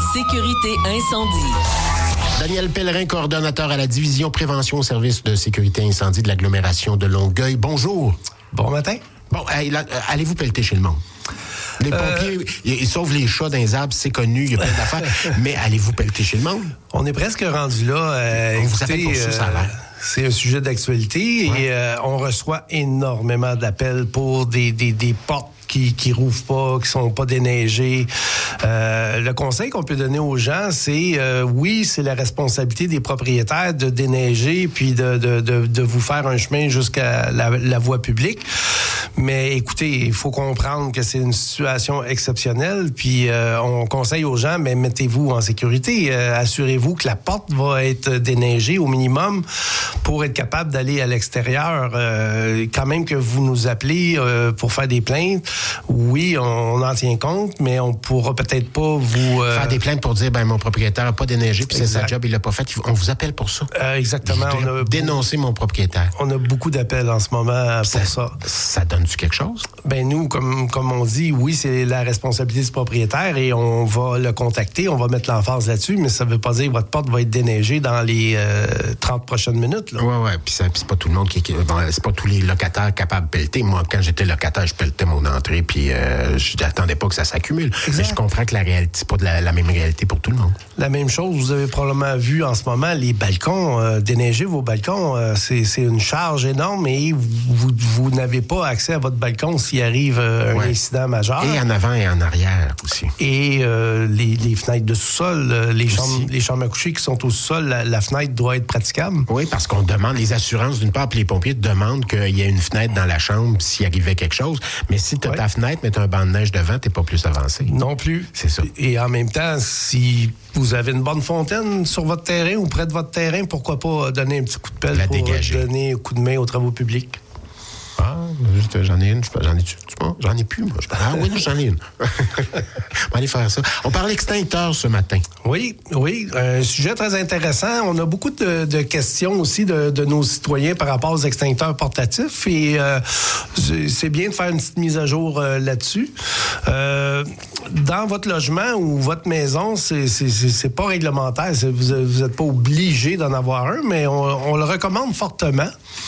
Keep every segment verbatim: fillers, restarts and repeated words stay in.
Sécurité incendie. Daniel Pellerin, coordonnateur à la division prévention au service de sécurité incendie de l'agglomération de Longueuil. Bonjour. Bon matin. Bon, hey, là, allez-vous pelleter chez le monde? Les pompiers, euh... ils sauvent les chats dans les arbres, c'est connu, il y a plein d'affaires. Mais allez-vous pelleter chez le monde? On est presque rendu là. Euh, on écoutez, vous appelle pour ça, ça a l'air. C'est un sujet d'actualité ouais. et euh, on reçoit énormément d'appels pour des, des, des portes qui qui rouvent pas, qui sont pas déneigées. Euh, le conseil qu'on peut donner aux gens, c'est euh, oui, c'est la responsabilité des propriétaires de déneiger puis de de de, de vous faire un chemin jusqu'à la, la voie publique. Mais écoutez, il faut comprendre que c'est une situation exceptionnelle. Puis euh, on conseille aux gens, mais mettez-vous en sécurité. Euh, assurez-vous que la porte va être déneigée au minimum pour être capable d'aller à l'extérieur. Euh, quand même que vous nous appelez euh, pour faire des plaintes, oui, on, on en tient compte, mais on pourra peut-être pas vous... Euh... Faire des plaintes pour dire, ben mon propriétaire n'a pas déneigé, puis c'est sa job, il l'a pas fait. On vous appelle pour ça. Euh, exactement. On a dénoncer mon propriétaire. On a beaucoup d'appels en ce moment ça, pour ça. Ça donne-tu quelque chose? Ben nous, comme, comme on dit, oui, c'est la responsabilité du propriétaire et on va le contacter, on va mettre l'emphase là-dessus, mais ça veut pas dire que votre porte va être déneigée dans les euh, trente prochaines minutes. Oui, oui, puis c'est pas tout le monde qui... Bon, c'est pas tous les locataires capables de pelleter. Moi, quand j'étais locataire, je pelletais mon entrée, puis euh, je n'attendais pas que ça s'accumule. Exact. Mais je comprends que la réalité, c'est pas de la, la même réalité pour tout le monde. La même chose, vous avez probablement vu en ce moment, les balcons, euh, déneiger vos balcons, euh, c'est, c'est une charge énorme et vous, vous, vous n'avez pas accès à votre balcon s'il arrive euh, ouais. un incident majeur. Et en avant et en arrière aussi. Et euh, les, les fenêtres de sous-sol, euh, les, chambres, les chambres à coucher qui sont au sous-sol, la, la fenêtre doit être praticable. Oui, parce qu'on demande, les assurances d'une part, puis les pompiers demandent qu'il y ait une fenêtre dans la chambre s'il arrivait quelque chose. Mais si tu as ouais. ta fenêtre, mais tu as un banc de neige devant, tu n'es pas plus avancé. Non plus. C'est ça. Et en même temps, si vous avez une bonne fontaine sur votre terrain ou près de votre terrain, pourquoi pas donner un petit coup de pelle la pour dégager. Donner un coup de main aux travaux publics? Ah, juste, j'en ai une. J'en ai, tu, j'en ai plus, moi. Ah oui, j'en ai une. On va aller faire ça. On parle extincteur ce matin. Oui, oui. Un sujet très intéressant. On a beaucoup de, de questions aussi de, de nos citoyens par rapport aux extincteurs portatifs. Et euh, c'est bien de faire une petite mise à jour euh, là-dessus. Euh, dans votre logement ou votre maison, c'est, c'est, c'est, c'est pas réglementaire. C'est, vous n'êtes pas obligé d'en avoir un, mais on, on le recommande fortement.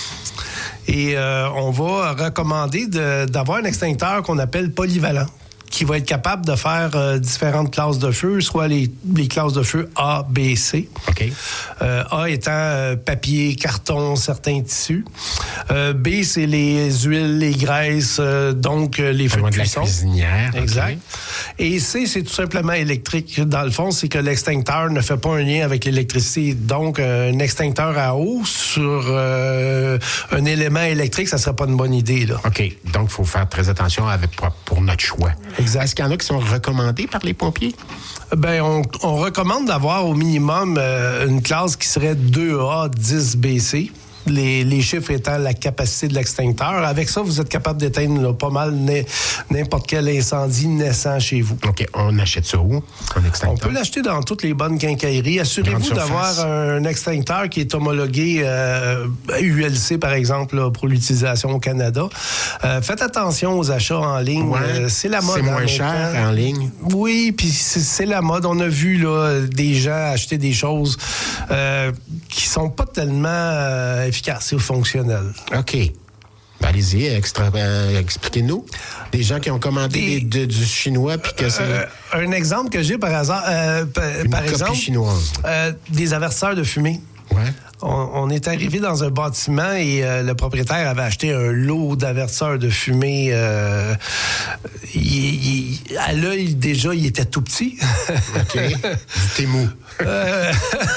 Et euh, on va recommander de, d'avoir un extincteur qu'on appelle polyvalent, qui va être capable de faire euh, différentes classes de feu, soit les, les classes de feu A, B, C. OK. Euh, A étant euh, papier, carton, certains tissus. Euh, B, c'est les huiles, les graisses, euh, donc euh, les feux de cuisson. De la cuisinière. Exact. Okay. Et C, c'est tout simplement électrique. Dans le fond, c'est que l'extincteur ne fait pas un lien avec l'électricité. Donc, un extincteur à eau sur euh, un élément électrique, ça ne serait pas une bonne idée, là. OK. Donc, il faut faire très attention avec, pour, pour notre choix. Exact. Est-ce qu'il y en a qui sont recommandés par les pompiers? Ben, on, on recommande d'avoir au minimum euh, une classe qui serait deux A, dix B C. Les, les chiffres étant la capacité de l'extincteur. Avec ça, vous êtes capable d'éteindre là, pas mal n'importe quel incendie naissant chez vous. OK. On achète ça où, un extincteur? On peut l'acheter dans toutes les bonnes quincailleries. Assurez-vous d'avoir un extincteur qui est homologué euh, U L C, par exemple, là, pour l'utilisation au Canada. Euh, faites attention aux achats en ligne. Ouais, euh, c'est la mode. C'est moins cher temps. En ligne. Oui, puis c'est, c'est la mode. On a vu là, des gens acheter des choses euh, qui sont pas tellement... Euh, efficace et fonctionnel. OK. Ben, allez-y, extra, euh, expliquez-nous. Des gens qui ont commandé des, des, de, du chinois puis que c'est... Euh, un exemple que j'ai par hasard, euh, p- Une par copie exemple, chinoise. Euh, des avertisseurs de fumée. Ouais. On, on est arrivé dans un bâtiment et euh, le propriétaire avait acheté un lot d'avertisseurs de fumée. Euh, il, il, à l'œil, déjà, il était tout petit. OK. C'était mou. euh...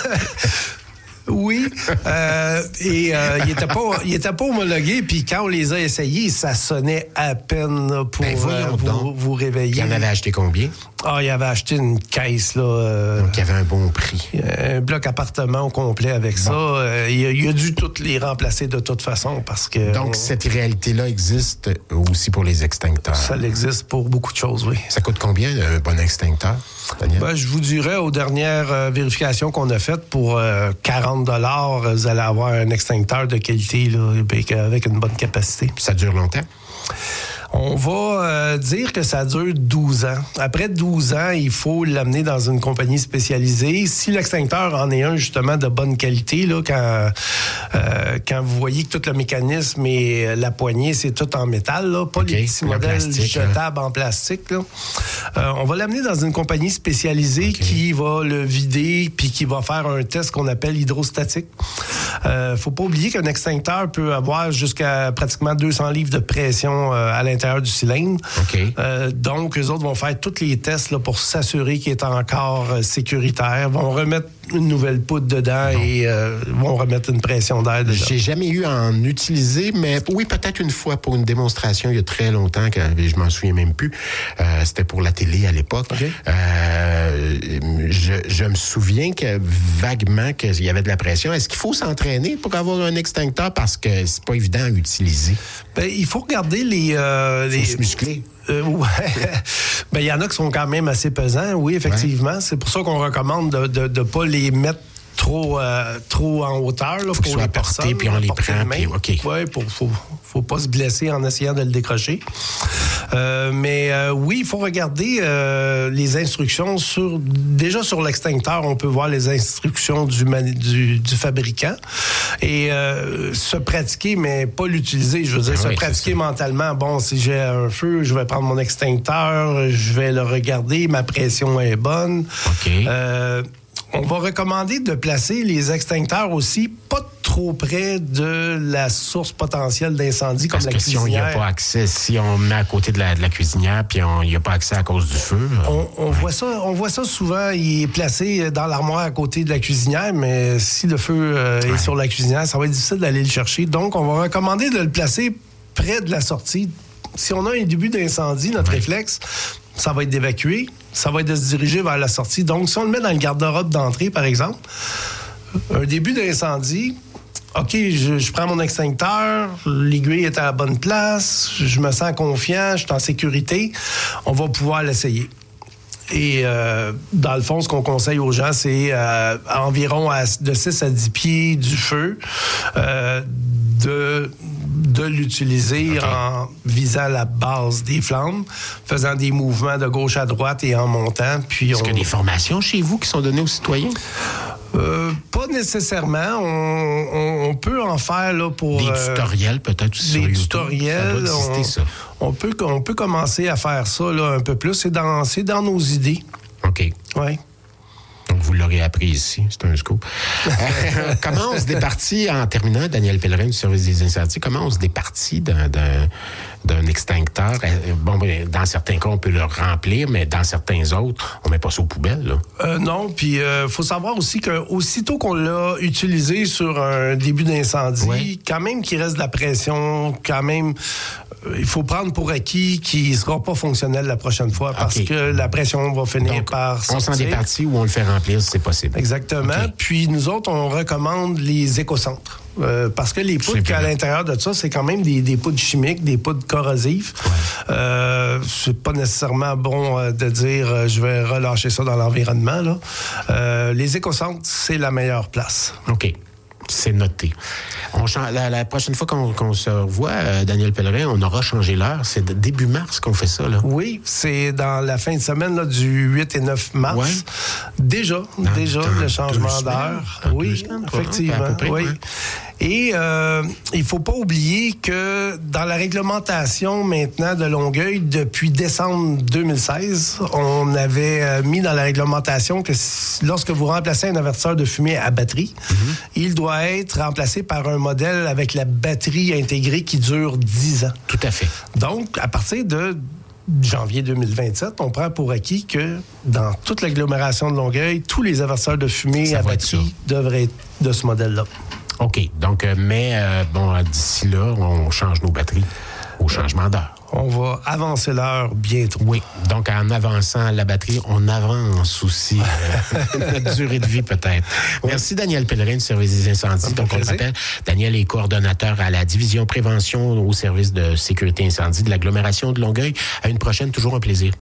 Oui, euh, et euh, il était pas, il était pas homologué. Puis quand on les a essayés, ça sonnait à peine là, pour ben euh, vous, vous réveiller. Il en avait acheté combien? Ah, il avait acheté une caisse là. Euh, Donc il y avait un bon prix. Un bloc appartement au complet avec bon. ça. Euh, il, a, il a dû toutes les remplacer de toute façon parce que. Donc on, cette réalité-là existe aussi pour les extincteurs. Ça existe pour beaucoup de choses, oui. Ça coûte combien un bon extincteur, Daniel? Ben, je vous dirais aux dernières euh, vérifications qu'on a faites pour euh, quarante dollars, vous allez avoir un extincteur de qualité là, avec une bonne capacité. Puis ça dure longtemps? On va euh, dire que ça dure douze ans. Après douze ans, il faut l'amener dans une compagnie spécialisée. Si l'extincteur en est un, justement, de bonne qualité, là, quand, euh, quand vous voyez que tout le mécanisme et la poignée, c'est tout en métal, là, pas okay. les petits modèles jetables hein. en plastique. Là. Euh, on va l'amener dans une compagnie spécialisée okay. qui va le vider puis qui va faire un test qu'on appelle hydrostatique. Euh, faut pas oublier qu'un extincteur peut avoir jusqu'à pratiquement deux cents livres de pression euh, à l'intérieur du cylindre. Okay. Euh, donc, eux autres vont faire tous les tests là, pour s'assurer qu'il est encore euh, sécuritaire, vont remettre une nouvelle poudre dedans bon. et euh, vont remettre une pression d'air dedans. J'ai jamais eu à en utiliser, mais oui, peut-être une fois pour une démonstration il y a très longtemps, quand je m'en souviens même plus. Euh, c'était pour la télé à l'époque. Okay. Euh, je, je me souviens que vaguement qu'il y avait de la pression. Est-ce qu'il faut s'entraîner pour avoir un extincteur parce que c'est pas évident à utiliser? Ben, il faut regarder les... Euh, faut les... se muscler. Euh, ouais. Ben, il y en a qui sont quand même assez pesants, oui, effectivement. Ouais. C'est pour ça qu'on recommande de ne pas les mettre trop, euh, trop en hauteur. Là, faut pour les personnes. Puis on les prend. Puis, OK. Oui, pour faut, faut pas se blesser en essayant de le décrocher. Euh, mais euh, oui, il faut regarder euh, les instructions sur... Déjà, sur l'extincteur, on peut voir les instructions du, mani- du, du fabricant et euh, se pratiquer, mais pas l'utiliser. Je veux dire, ah se oui, pratiquer mentalement. Bon, si j'ai un feu, je vais prendre mon extincteur, je vais le regarder, ma pression est bonne. OK. Euh, On va recommander de placer les extincteurs aussi pas trop près de la source potentielle d'incendie comme Parce la que cuisinière. Si on n'y a pas accès, si on met à côté de la, de la cuisinière puis on n'y a pas accès à cause du feu. On, on, ouais. voit ça, on voit ça souvent, il est placé dans l'armoire à côté de la cuisinière, mais si le feu euh, ouais. est sur la cuisinière, ça va être difficile d'aller le chercher. Donc, on va recommander de le placer près de la sortie. Si on a un début d'incendie, notre ouais. réflexe, ça va être d'évacuer, ça va être de se diriger vers la sortie. Donc, si on le met dans le garde-robe d'entrée, par exemple, un début d'incendie, OK, je, je prends mon extincteur, l'aiguille est à la bonne place, je me sens confiant, je suis en sécurité, on va pouvoir l'essayer. Et euh, dans le fond, ce qu'on conseille aux gens, c'est euh, environ à, de six à dix pieds du feu, euh, de... de l'utiliser okay. en visant la base des flammes, faisant des mouvements de gauche à droite et en montant. Puis Est-ce on... qu'il y a des formations chez vous qui sont données aux citoyens? Euh, pas nécessairement. On, on, on peut en faire là, pour... Des euh, tutoriels peut-être sur Des YouTube. tutoriels. Ça doit exister, on, ça. On, peut, on peut commencer à faire ça là, un peu plus. C'est dans, c'est dans nos idées. OK. Oui. Donc, vous l'aurez appris ici. C'est un scoop. euh, comment on se départit, en terminant, Daniel Pellerin du service des incendies, comment on se départit d'un, d'un, d'un extincteur? Bon, dans certains cas, on peut le remplir, mais dans certains autres, on met pas ça aux poubelles, là. Euh, non, puis il euh, faut savoir aussi qu'aussitôt qu'on l'a utilisé sur un début d'incendie, ouais. quand même qu'il reste de la pression, quand même... Il faut prendre pour acquis qu'il ne sera pas fonctionnel la prochaine fois parce okay. que la pression va finir Donc, par sortir. On s'en départit ou on le fait remplir si c'est possible. Exactement. Okay. Puis nous autres, on recommande les écocentres. Euh, parce que les poudres qu'à l'intérieur de ça, c'est quand même des, des poudres chimiques, des poudres corrosives. Ouais. Euh, c'est pas nécessairement bon euh, de dire euh, je vais relâcher ça dans l'environnement. Là. Euh, les écocentres, c'est la meilleure place. OK. C'est noté. On change, la, la prochaine fois qu'on, qu'on se revoit, euh, Daniel Pellerin, on aura changé l'heure. C'est de début mars qu'on fait ça, là. Oui, c'est dans la fin de semaine là, du huit et neuf mars. Ouais. Déjà, dans, déjà dans le changement d'heure. Semaines, oui, semaines, effectivement. à peu près, oui. Ouais. Et euh, il faut pas oublier que dans la réglementation maintenant de Longueuil, depuis décembre deux mille seize, on avait euh, mis dans la réglementation que si, lorsque vous remplacez un avertisseur de fumée à batterie, mm-hmm. il doit être remplacé par un modèle avec la batterie intégrée qui dure dix ans. Tout à fait. Donc, à partir de janvier deux mille vingt-sept, on prend pour acquis que dans toute l'agglomération de Longueuil, tous les avertisseurs de fumée ça à batterie devraient être de ce modèle-là. OK. Donc, mais, euh, bon, d'ici là, on change nos batteries au changement d'heure. On va avancer l'heure bientôt. Oui. Donc, en avançant la batterie, on avance aussi euh, notre durée de vie, peut-être. Oui. Merci, Daniel Pellerin du service des incendies. Donc, on le rappelle, Daniel est coordonnateur à la division prévention au service de sécurité incendie de l'agglomération de Longueuil. À une prochaine, toujours un plaisir.